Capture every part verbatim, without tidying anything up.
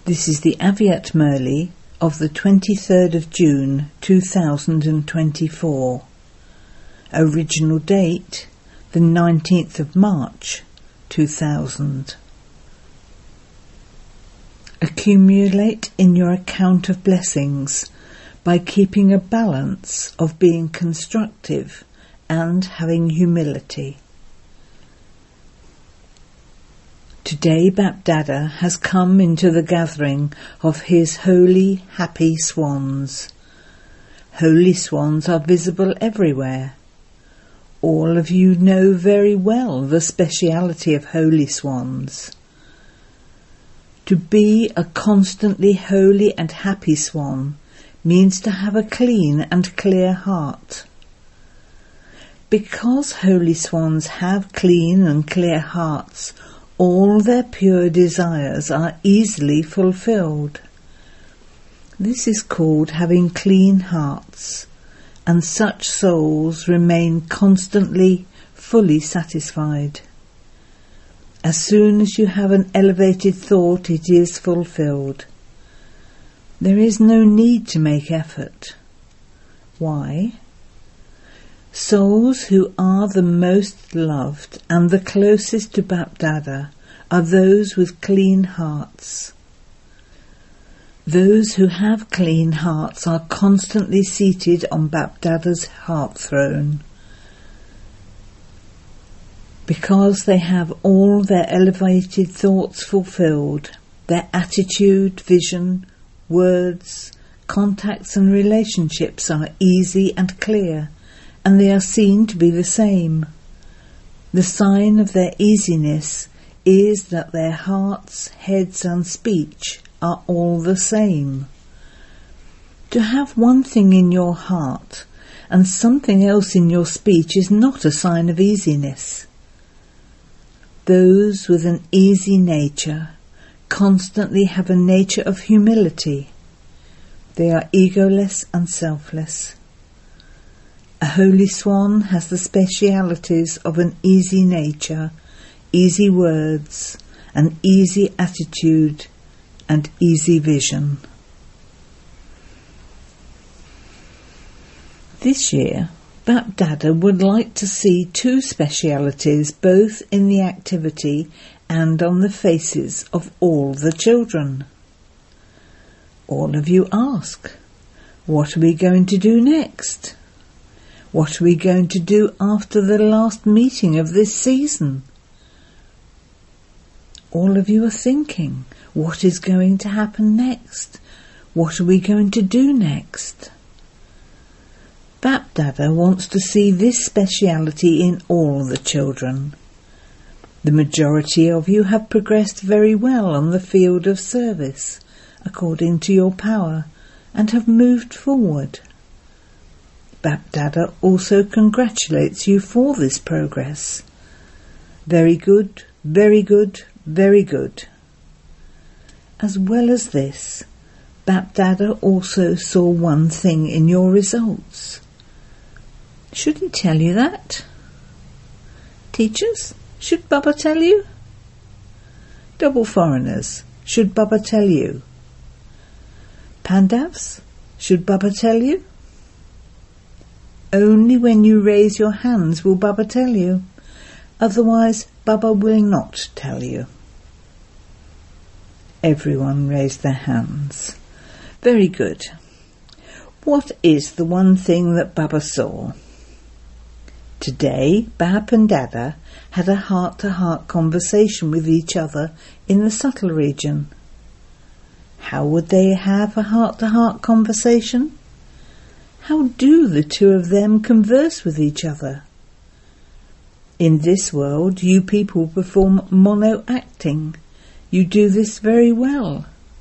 This is the Aviat Murli of the twenty-third of June two thousand twenty-four. Original date the nineteenth of March two thousand. Accumulate in your account of blessings by keeping a balance of being constructive and having humility. Today BapDada has come into the gathering of his holy, happy swans. Holy swans are visible everywhere. All of you know very well the speciality of holy swans. To be a constantly holy and happy swan means to have a clean and clear heart. Because holy swans have clean and clear hearts, all their pure desires are easily fulfilled. This is called having clean hearts, and such souls remain constantly fully satisfied. As soon as you have an elevated thought, it is fulfilled. There is no need to make effort. Why? Souls who are the most loved and the closest to BapDada are those with clean hearts. Those who have clean hearts are constantly seated on BapDada's heart throne. Because they have all their elevated thoughts fulfilled, their attitude, vision, words, contacts and relationships are easy and clear, and they are seen to be the same. The sign of their easiness is that their hearts, heads and speech are all the same. To have one thing in your heart and something else in your speech is not a sign of easiness. Those with an easy nature constantly have a nature of humility. They are egoless and selfless. A holy swan has the specialities of an easy nature, easy words, an easy attitude, and easy vision. This year, BapDada would like to see two specialities both in the activity and on the faces of all the children. All of you ask, what are we going to do next? What are we going to do after the last meeting of this season? All of you are thinking, what is going to happen next? What are we going to do next? BapDada wants to see this speciality in all the children. The majority of you have progressed very well on the field of service, according to your power, and have moved forward. BapDada also congratulates you for this progress. Very good, very good, very good. As well as this, BapDada also saw one thing in your results. Should he tell you that? Teachers, should Baba tell you? Double foreigners, should Baba tell you? Pandavs, should Baba tell you? Only when you raise your hands will Baba tell you. Otherwise, Baba will not tell you. Everyone raised their hands. Very good. What is the one thing that Baba saw? Today, Bap and Dada had a heart-to-heart conversation with each other in the subtle region. How would they have a heart-to-heart conversation? How do the two of them converse with each other? In this world, you people perform mono-acting. You do this very well.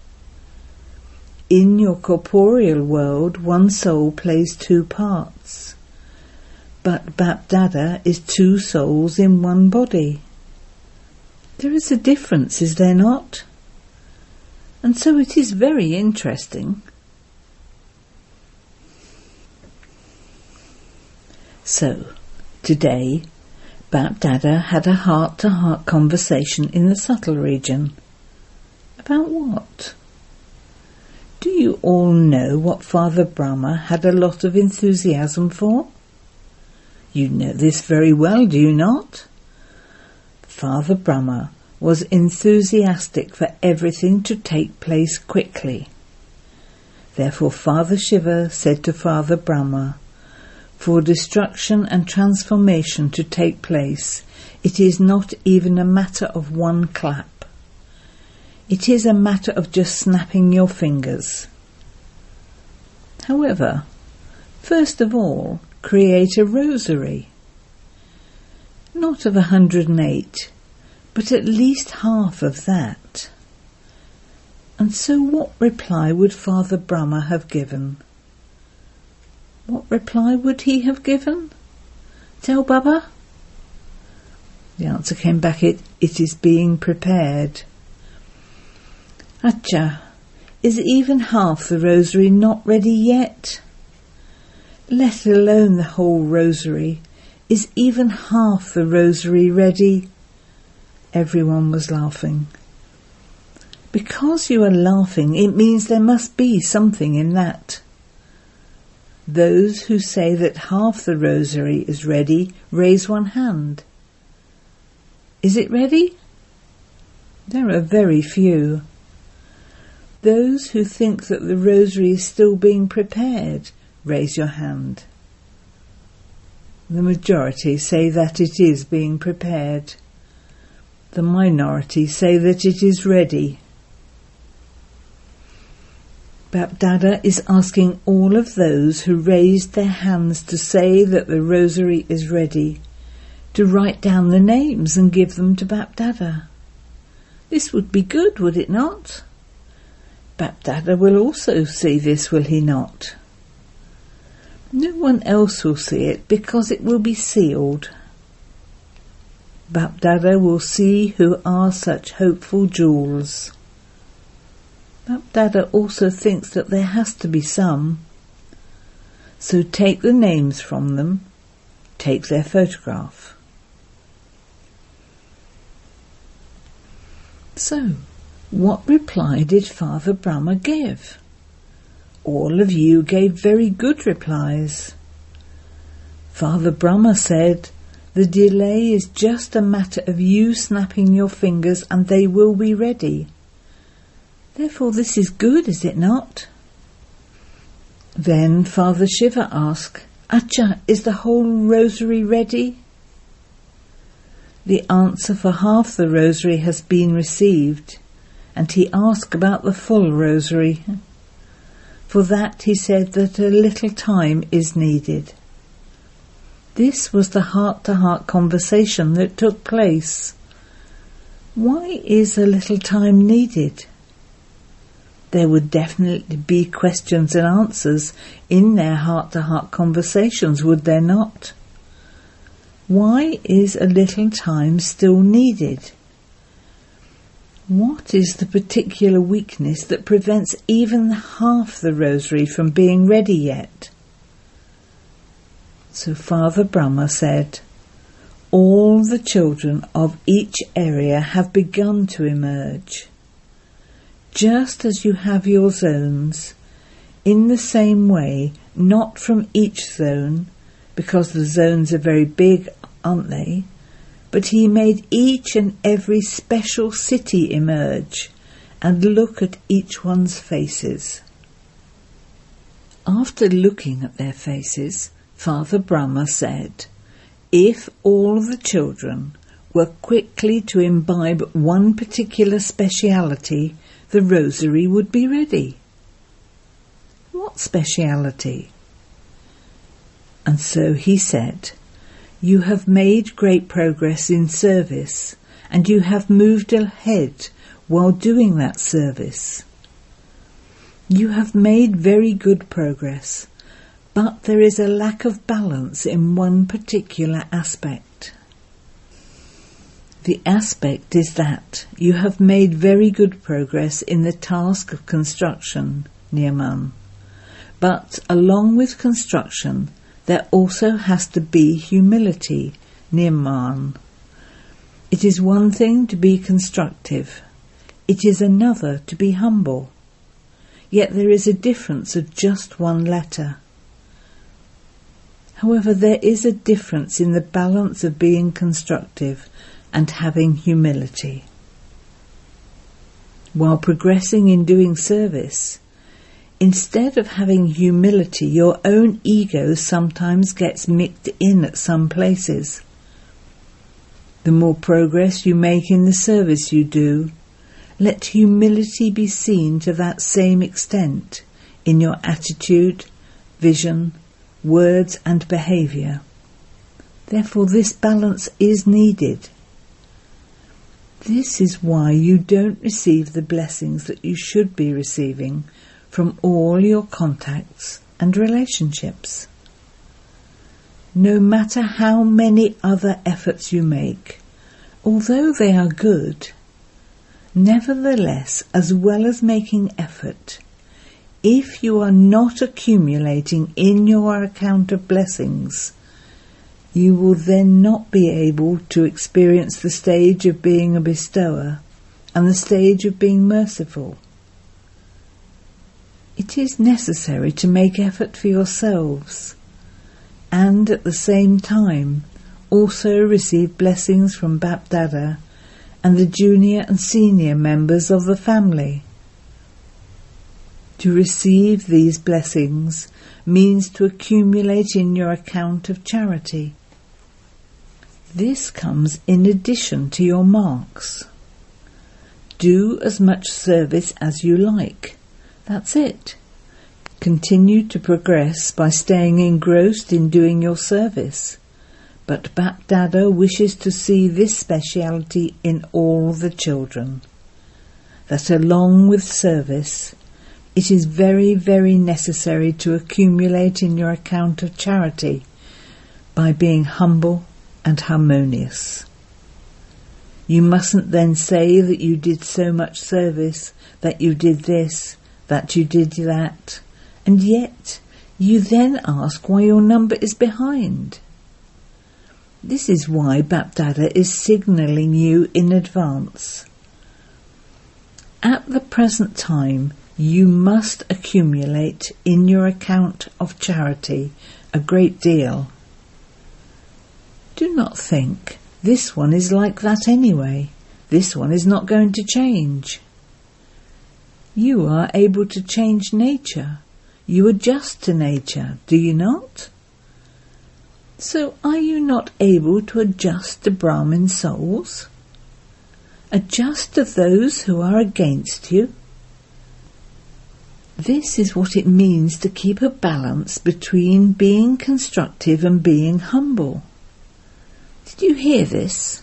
In your corporeal world, one soul plays two parts. But BapDada is two souls in one body. There is a difference, is there not? And so it is very interesting. So, today, BapDada had a heart-to-heart conversation in the subtle region. About what? Do you all know what Father Brahma had a lot of enthusiasm for? You know this very well, do you not? Father Brahma was enthusiastic for everything to take place quickly. Therefore Father Shiva said to Father Brahma, "For destruction and transformation to take place, it is not even a matter of one clap. It is a matter of just snapping your fingers. However, first of all, create a rosary. Not of a hundred and eight, but at least half of that." And so what reply would Father Brahma have given? What reply would he have given? Tell Baba? The answer came back, it, it is being prepared. Acha, is even half the rosary not ready yet? Let alone the whole rosary. Is even half the rosary ready? Everyone was laughing. Because you are laughing, it means there must be something in that. Those who say that half the rosary is ready, raise one hand. Is it ready? There are very few. Those who think that the rosary is still being prepared, raise your hand. The majority say that it is being prepared. The minority say that it is ready. Bapdada is asking all of those who raised their hands to say that the rosary is ready to write down the names and give them to Bapdada. This would be good, would it not? Bapdada will also see this, will he not? No one else will see it because it will be sealed. Bapdada will see who are such hopeful jewels. Bapdada also thinks that there has to be some. So take the names from them, take their photograph. So, what reply did Father Brahma give? All of you gave very good replies. Father Brahma said, "The delay is just a matter of you snapping your fingers and they will be ready. Therefore this is good, is it not?" Then Father Shiva asked, "Acha, is the whole rosary ready?" The answer for half the rosary has been received, and he asked about the full rosary. For that he said that a little time is needed. This was the heart-to-heart conversation that took place. Why is a little time needed? There would definitely be questions and answers in their heart-to-heart conversations, would there not? Why is a little time still needed? What is the particular weakness that prevents even half the rosary from being ready yet? So Father Brahma said, "All the children of each area have begun to emerge. Just as you have your zones, in the same way, not from each zone, because the zones are very big, aren't they? But he made each and every special city emerge, and look at each one's faces." After looking at their faces, Father Brahma said, "If all the children were quickly to imbibe one particular speciality, the rosary would be ready." What speciality? And so he said, "You have made great progress in service, and you have moved ahead while doing that service. You have made very good progress, but there is a lack of balance in one particular aspect. The aspect is that you have made very good progress in the task of construction, Nirman. But along with construction, there also has to be humility, Nirman. It is one thing to be constructive. It is another to be humble. yet there is a difference of just one letter. However, there is a difference in the balance of being constructive and having humility. While progressing in doing service, instead of having humility, your own ego sometimes gets mixed in at some places. The more progress you make in the service you do, let humility be seen to that same extent in your attitude, vision, words and behaviour. Therefore, this balance is needed. This is why you don't receive the blessings that you should be receiving from all your contacts and relationships. No matter how many other efforts you make, although they are good, nevertheless, as well as making effort, if you are not accumulating in your account of blessings, you will then not be able to experience the stage of being a bestower and the stage of being merciful. It is necessary to make effort for yourselves and at the same time also receive blessings from Bap Dada and the junior and senior members of the family. To receive these blessings means to accumulate in your account of charity. This comes in addition to your marks. Do as much service as you like. That's it. Continue to progress by staying engrossed in doing your service. But Bap Dada wishes to see this speciality in all the children. That along with service, it is very, very necessary to accumulate in your account of charity by being humble and harmonious. You mustn't then say that you did so much service, that you did this, that you did that, and yet you then ask why your number is behind. This is why Bap Dada is signalling you in advance. At the present time, you must accumulate in your account of charity a great deal. Do not think, this one is like that anyway, this one is not going to change. You are able to change nature. You adjust to nature, do you not? So are you not able to adjust to Brahmin souls? Adjust to those who are against you? This is what it means to keep a balance between being constructive and being humble. Did you hear this?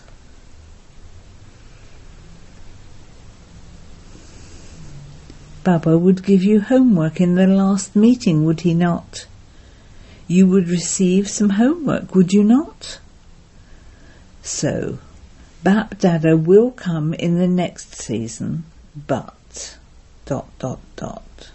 Baba would give you homework in the last meeting, would he not? You would receive some homework, would you not? So, Bap Dada will come in the next season, but... dot dot dot.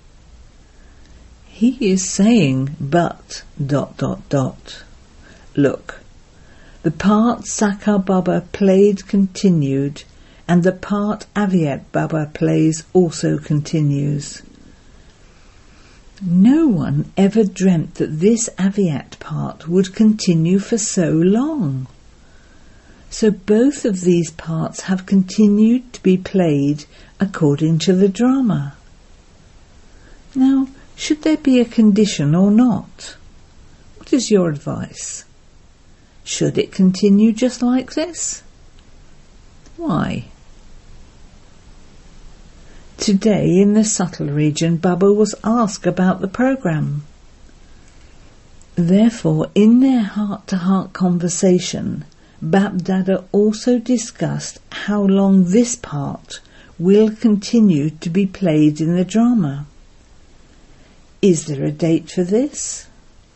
He is saying, but... dot dot dot. Look, the part Sakar Baba played continued, and the part Aviat Baba plays also continues. No one ever dreamt that this Aviat part would continue for so long. So both of these parts have continued to be played according to the drama. Now, should there be a condition or not? What is your advice? Should it continue just like this? Why? Today in the subtle region, Baba was asked about the program. Therefore, in their heart-to-heart conversation, Bap Dada also discussed how long this part will continue to be played in the drama. Is there a date for this?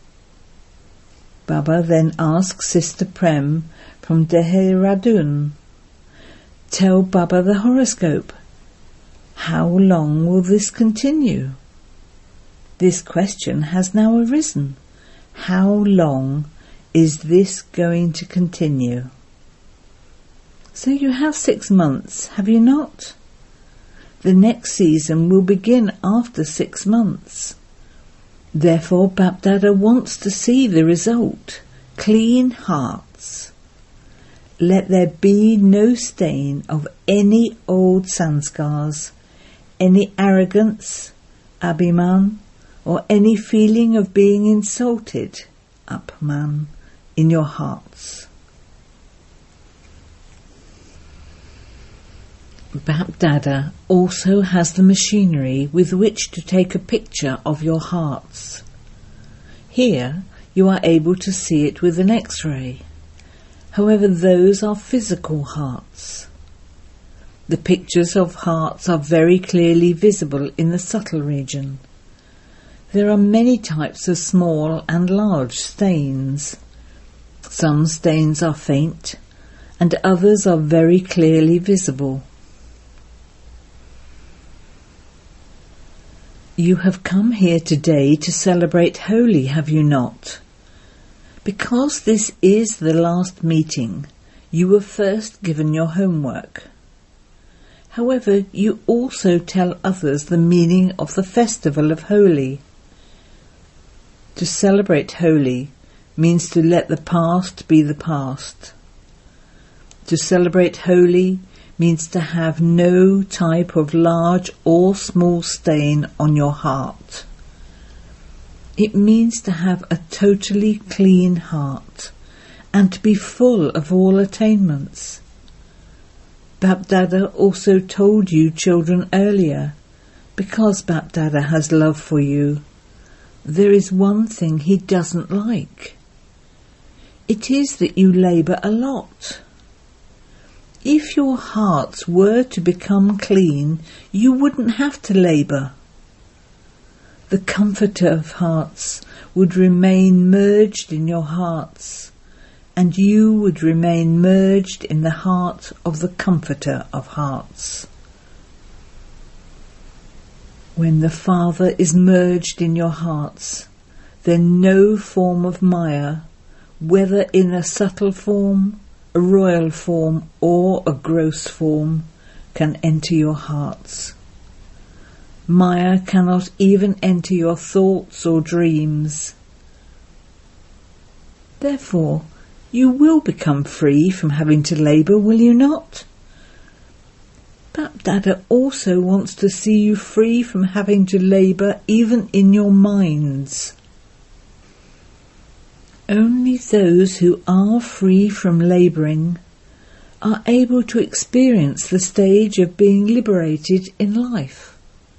Baba then asked Sister Prem from Dehradun, tell Baba the horoscope. How long will this continue? This question has now arisen. How long is this going to continue? So you have six months, have you not? The next season will begin after six months. Therefore, Bapdada wants to see the result. Clean hearts. Let there be no stain of any old sanskars, any arrogance, abhiman, or any feeling of being insulted, apman, in your hearts. Bapdada also has the machinery with which to take a picture of your hearts. Here you are able to see it with an X-ray. However, those are physical hearts. The pictures of hearts are very clearly visible in the subtle region. There are many types of small and large stains. Some stains are faint, and others are very clearly visible. You have come here today to celebrate Holi, have you not? Because this is the last meeting, you were first given your homework. However, you also tell others the meaning of the festival of Holi. To celebrate Holi means to let the past be the past. To celebrate Holi means to have no type of large or small stain on your heart. It means to have a totally clean heart and to be full of all attainments. Bapdada also told you children earlier, because Bapdada has love for you, there is one thing he doesn't like. It is that you labour a lot. If your hearts were to become clean, you wouldn't have to labour. The comforter of hearts would remain merged in your hearts, and you would remain merged in the heart of the comforter of hearts. When the Father is merged in your hearts, then no form of Maya, whether in a subtle form, a royal form, or a gross form, can enter your hearts. Maya cannot even enter your thoughts or dreams. Therefore, you will become free from having to labour, will you not? Bapdada also wants to see you free from having to labour even in your minds. Only those who are free from labouring are able to experience the stage of being liberated in life.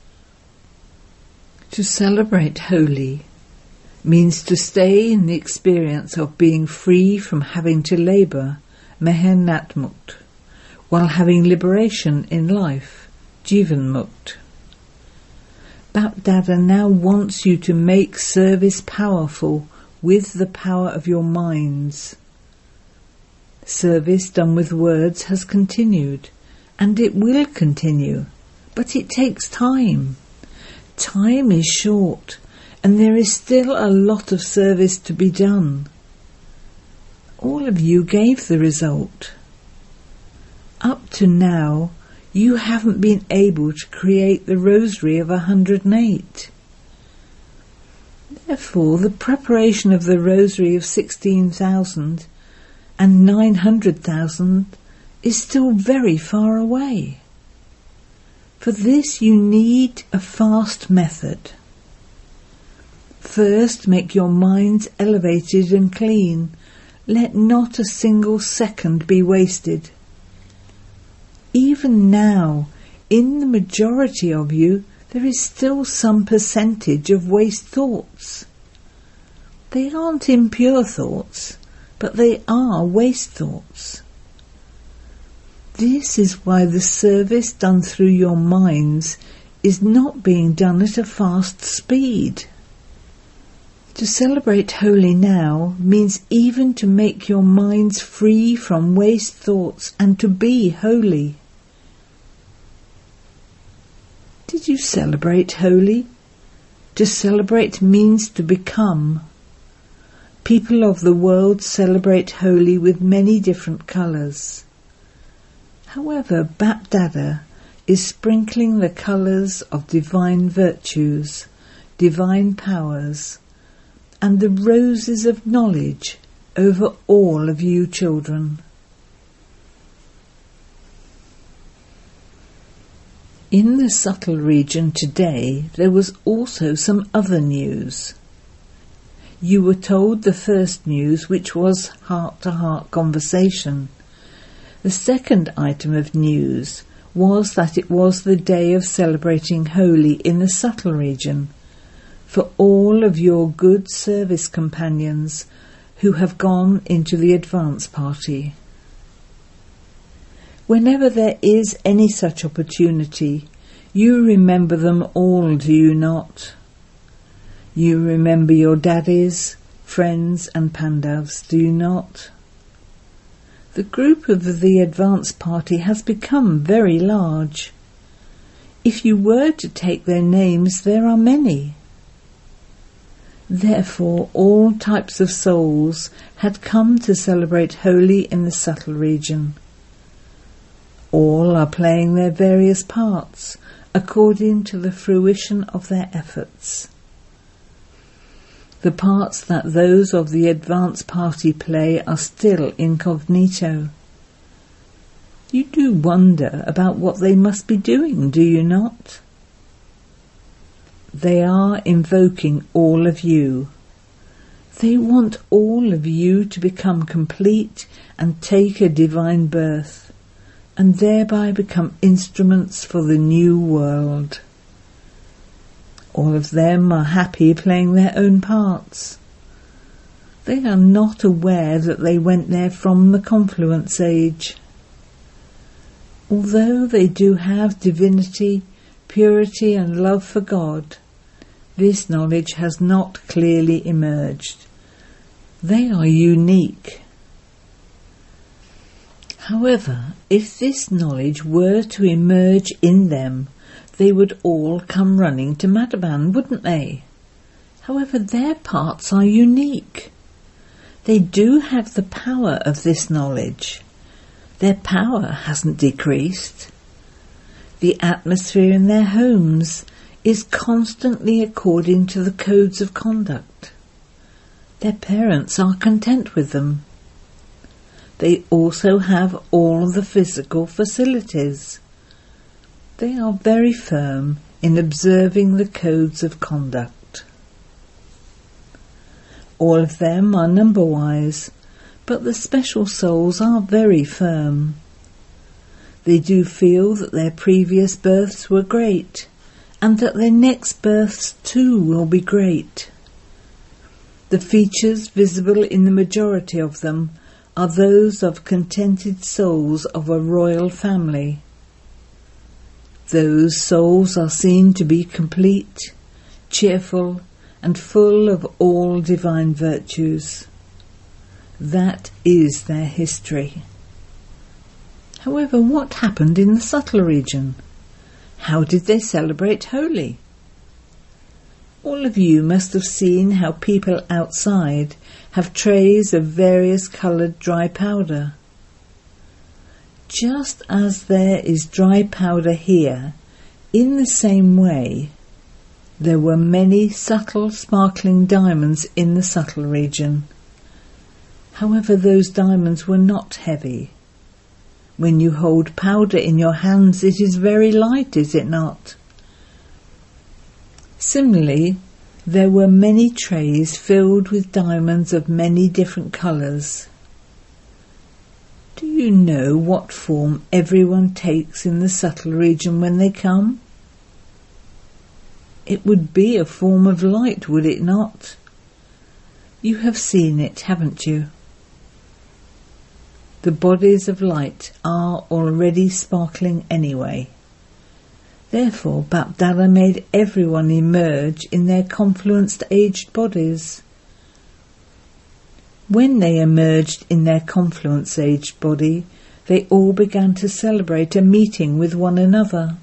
To celebrate Holi means to stay in the experience of being free from having to labour, mehnat-mukt, while having liberation in life, jivan-mukt. Bapdada now wants you to make service powerful with the power of your minds. Service done with words has continued, and it will continue, but it takes time. Time is short, and there is still a lot of service to be done. All of you gave the result. Up to now, you haven't been able to create the rosary of one hundred eight. Therefore, the preparation of the rosary of sixteen thousand and nine hundred thousand is still very far away. For this you need a fast method. First, make your minds elevated and clean. Let not a single second be wasted. Even now, in the majority of you, there is still some percentage of waste thoughts. They aren't impure thoughts, but they are waste thoughts. This is why the service done through your minds is not being done at a fast speed. To celebrate Holi now means even to make your minds free from waste thoughts and to be holy. Did you celebrate Holi? To celebrate means to become. People of the world celebrate Holi with many different colours. However, Bapdada is sprinkling the colours of divine virtues, divine powers, and the roses of knowledge over all of you children. In the subtle region today, there was also some other news. You were told the first news, which was heart-to-heart conversation. The second item of news was that it was the day of celebrating Holi in the subtle region for all of your good service companions who have gone into the advance party. Whenever there is any such opportunity, you remember them all, do you not? You remember your daddies, friends and Pandavs, do you not? The group of the advance party has become very large. If you were to take their names, there are many. Therefore, all types of souls had come to celebrate Holi in the subtle region. All are playing their various parts according to the fruition of their efforts. The parts that those of the advance party play are still incognito. You do wonder about what they must be doing, do you not? They are invoking all of you. They want all of you to become complete and take a divine birth, and thereby become instruments for the new world. All of them are happy playing their own parts. They are not aware that they went there from the confluence age. Although they do have divinity, purity and love for God, this knowledge has not clearly emerged. They are unique. However, if this knowledge were to emerge in them, they would all come running to Madhavan, wouldn't they? However, their parts are unique. They do have the power of this knowledge. Their power hasn't decreased. The atmosphere in their homes is constantly according to the codes of conduct. Their parents are content with them. They also have all the physical facilities. They are very firm in observing the codes of conduct. All of them are number-wise, but the special souls are very firm. They do feel that their previous births were great, and that their next births too will be great. The features visible in the majority of them are those of contented souls of a royal family. Those souls are seen to be complete, cheerful, and full of all divine virtues. That is their history. However, what happened in the subtle region? How did they celebrate Holi? All of you must have seen how people outside have trays of various coloured dry powder. Just as there is dry powder here, in the same way, there were many subtle sparkling diamonds in the subtle region. However, those diamonds were not heavy. When you hold powder in your hands, it is very light, is it not? Similarly, there were many trays filled with diamonds of many different colours. Do you know what form everyone takes in the subtle region when they come? It would be a form of light, would it not? You have seen it, haven't you? The bodies of light are already sparkling anyway. Therefore, Bapdada made everyone emerge in their confluenced aged bodies. When they emerged in their confluence-aged body, they all began to celebrate a meeting with one another.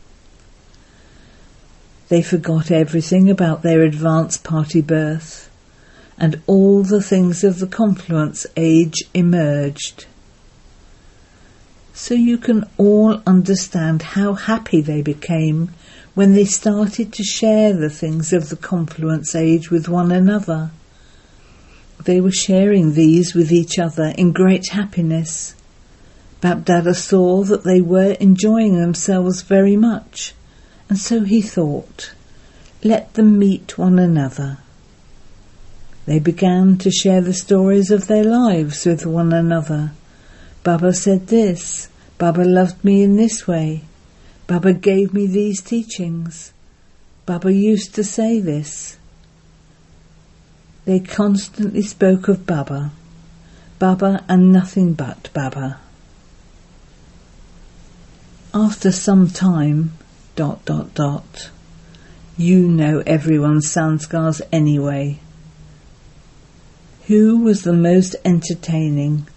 They forgot everything about their advance party birth, and all the things of the confluence age emerged. so you can all understand how happy they became when they started to share the things of the Confluence Age with one another. They were sharing these with each other in great happiness. BapDada saw that they were enjoying themselves very much, and so he thought, let them meet one another. They began to share the stories of their lives with one another. Baba said this, Baba loved me in this way, Baba gave me these teachings, Baba used to say this. They constantly spoke of Baba, Baba and nothing but Baba. After some time, dot dot dot, you know everyone's sanskars anyway. Who was the most entertaining?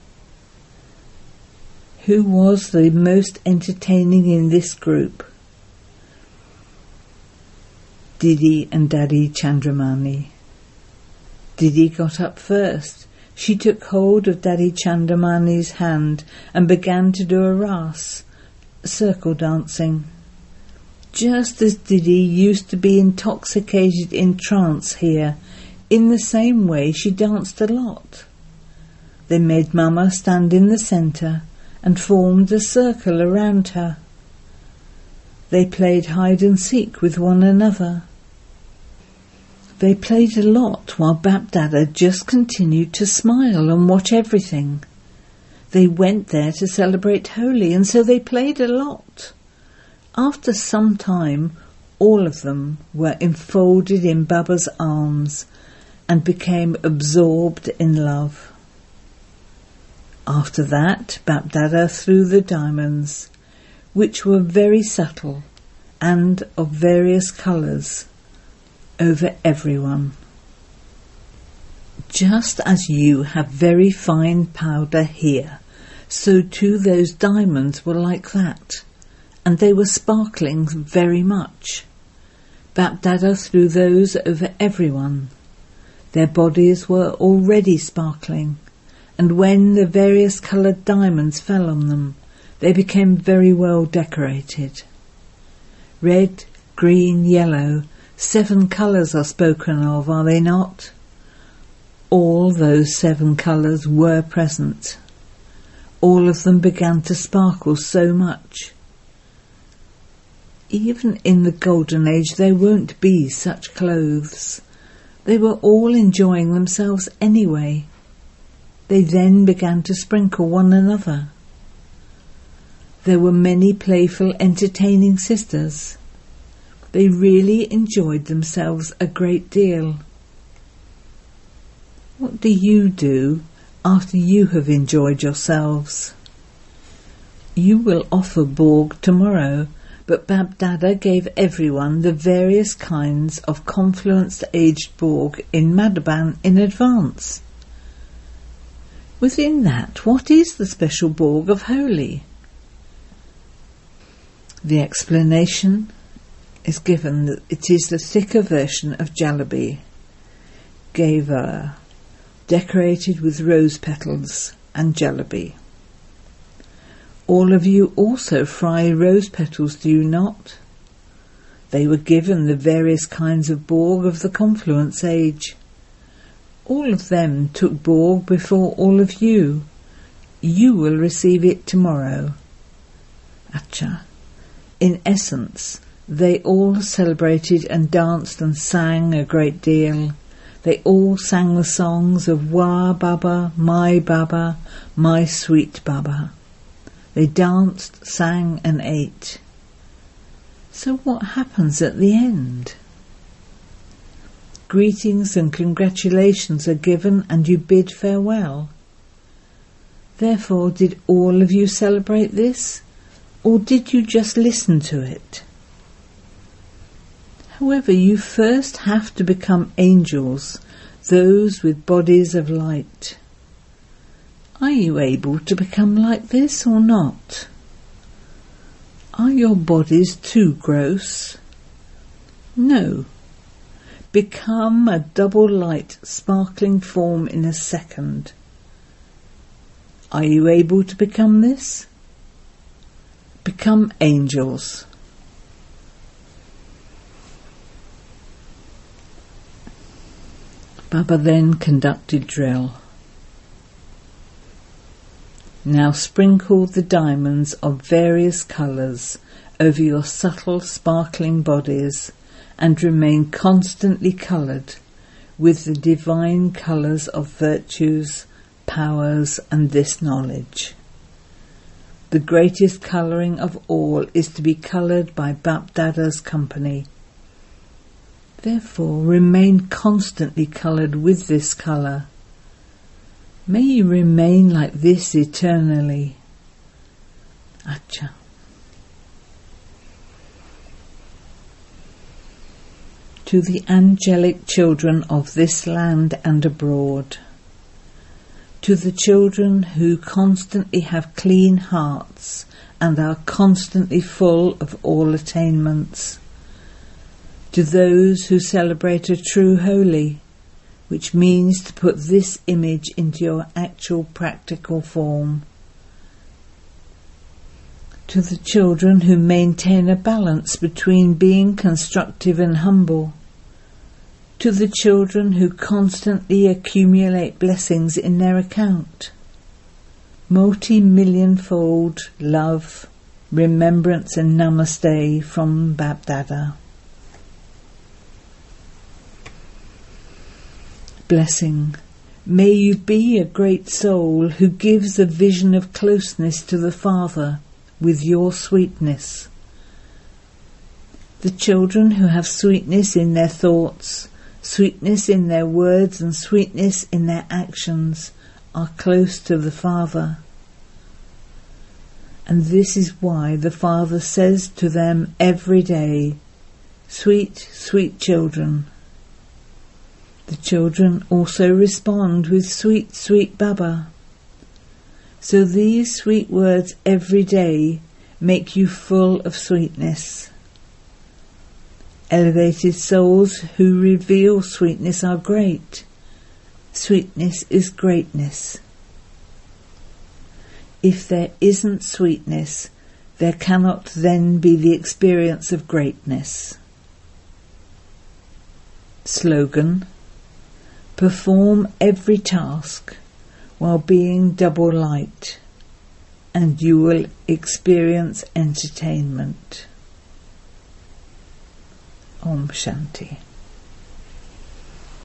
Who was the most entertaining in this group? Didi and Daddy Chandramani. Didi got up first. She took hold of Daddy Chandramani's hand and began to do a ras, circle dancing. Just as Didi used to be intoxicated in trance here, in the same way she danced a lot. They made Mama stand in the centre and formed a circle around her. They played hide and seek with one another. They played a lot while BapDada just continued to smile and watch everything. They went there to celebrate Holi, and so they played a lot. After some time, all of them were enfolded in Baba's arms and became absorbed in love. After that, BapDada threw the diamonds, which were very subtle and of various colours, over everyone. Just as you have very fine powder here, so too those diamonds were like that, and they were sparkling very much. BapDada threw those over everyone. Their bodies were already sparkling, and when the various coloured diamonds fell on them, they became very well decorated. Red, green, yellow, seven colours are spoken of, are they not? All those seven colours were present. All of them began to sparkle so much. Even in the Golden Age there won't be such clothes. They were all enjoying themselves anyway. They then began to sprinkle one another. There were many playful, entertaining sisters. They really enjoyed themselves a great deal. What do you do after you have enjoyed yourselves? You will offer Borg tomorrow, but BapDada gave everyone the various kinds of confluence-aged Borg in Madhaban in advance. Within that, what is the special Borg of Holi? The explanation is given that it is the thicker version of jalebi, geva, decorated with rose petals and jalebi. All of you also fry rose petals, do you not? They were given the various kinds of Borg of the Confluence Age. All of them took Borg before all of you. You will receive it tomorrow. Acha. In essence, they all celebrated and danced and sang a great deal. They all sang the songs of Wa Baba, My Baba, My Sweet Baba. They danced, sang and ate. So what happens at the end? Greetings and congratulations are given and you bid farewell. Therefore, did all of you celebrate this, or did you just listen to it? However, you first have to become angels, those with bodies of light. Are you able to become like this or not? Are your bodies too gross? No. Become a double light sparkling form in a second. Are you able to become this? Become angels. Baba then conducted drill. Now sprinkle the diamonds of various colours over your subtle sparkling bodies and remain constantly coloured with the divine colours of virtues, powers and this knowledge. The greatest colouring of all is to be coloured by Bapdada's company. Therefore remain constantly coloured with this colour. May you remain like this eternally. Acha. To the angelic children of this land and abroad, to the children who constantly have clean hearts and are constantly full of all attainments, to those who celebrate a true holy, which means to put this image into your actual practical form, to the children who maintain a balance between being constructive and humble, to the children who constantly accumulate blessings in their account, multi-million-fold love, remembrance and namaste from Bapdada. Blessing. May you be a great soul who gives a vision of closeness to the Father with your sweetness. The children who have sweetness in their thoughts, sweetness in their words and sweetness in their actions are close to the Father. And this is why the Father says to them every day, "Sweet, sweet children." The children also respond with "Sweet, sweet Baba." So these sweet words every day make you full of sweetness. Elevated souls who reveal sweetness are great. Sweetness is greatness. If there isn't sweetness, there cannot then be the experience of greatness. Slogan: perform every task while being double light, and you will experience entertainment. Om Shanti.